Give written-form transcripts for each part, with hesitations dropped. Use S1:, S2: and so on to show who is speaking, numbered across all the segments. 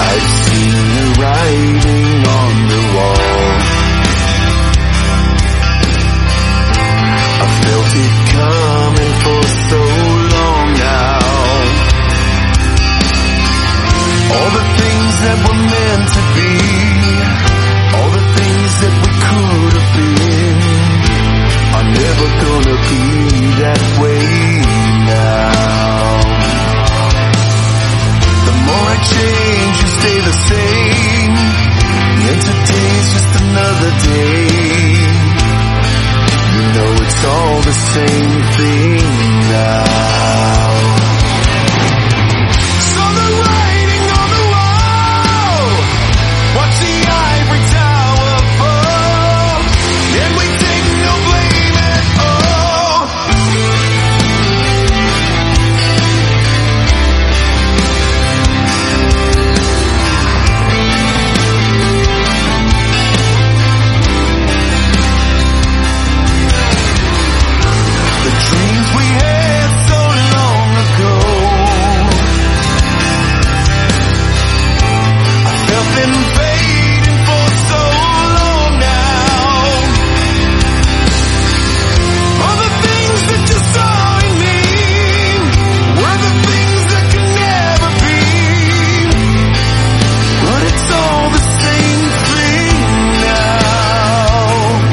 S1: I've seen the writing on the wall. I felt it coming for so long now. All the things that were meant to be, all the things that we could have been, are never gonna be that way now. The more I change, you stay the same, and today's just another day. You know it's all the same thing now. So the writing on the wall, watch the ivory tower fall, and we take no blame at all. The dreams we had so long ago, I felt them fading for so long now. All the things that you saw in me were the things that could never be, but it's all the same thing now.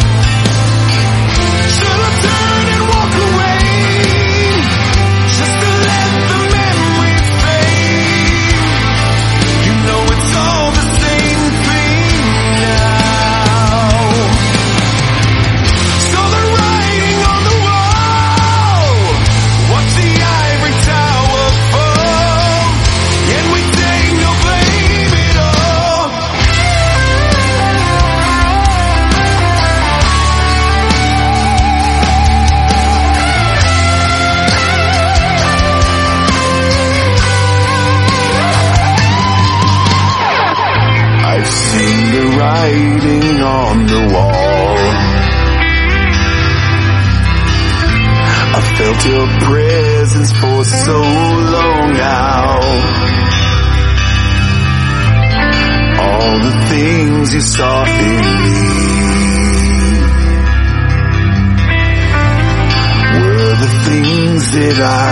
S1: Should I turn and walk away, just to let the memories fade? You know it's all the same thing now. So the writing on the wall, watch the ivory tower fall, and we take no blame at all. I've seen the writing on the wall. I felt your presence for so long now. All the things you saw in me were the things that I